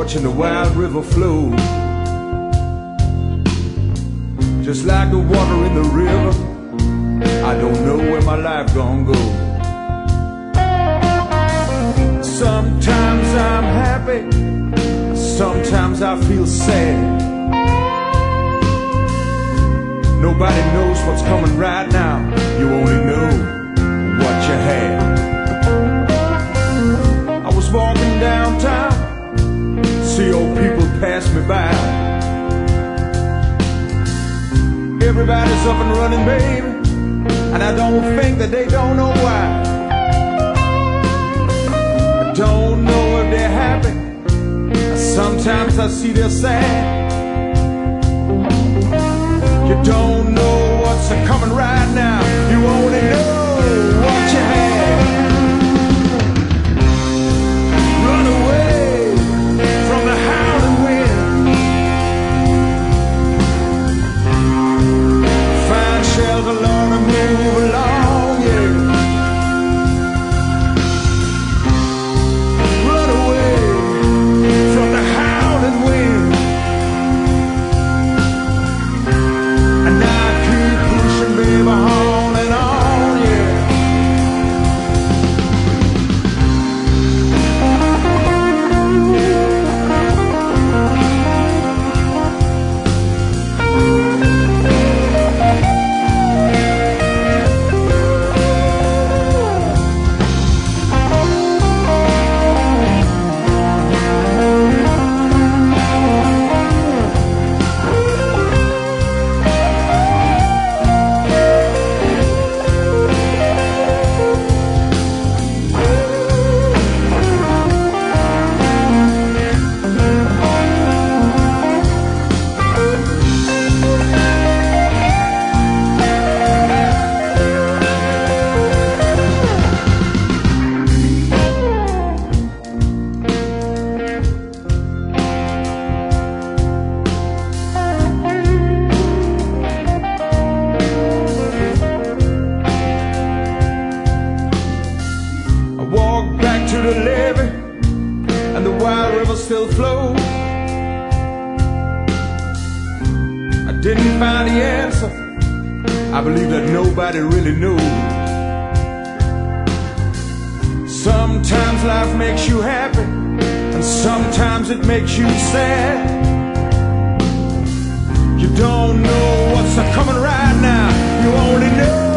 watching the wild river flow. Just like the water in the river, I don't know where my life gonna go. Sometimes I'm happy, sometimes I feel sad. Nobody knows what's coming right now, you only know what you had. I was walking downtown, see old people pass me by. Everybody's up and running, baby, and I don't think that they don't know why. I don't know if they're happy, sometimes I see they're sad. You don't know what's coming right now, you only know what you had. Run away from the howling wind, find shelter, Lord, and move along, yeah. Run away from the howling wind, and I keep pushing, baby, on and on, yeah. To the levee, and the wild river still flows. I didn't find the answer, I believe that nobody really knows. Sometimes life makes you happy, and sometimes it makes you sad. You don't know what's coming right now, you only know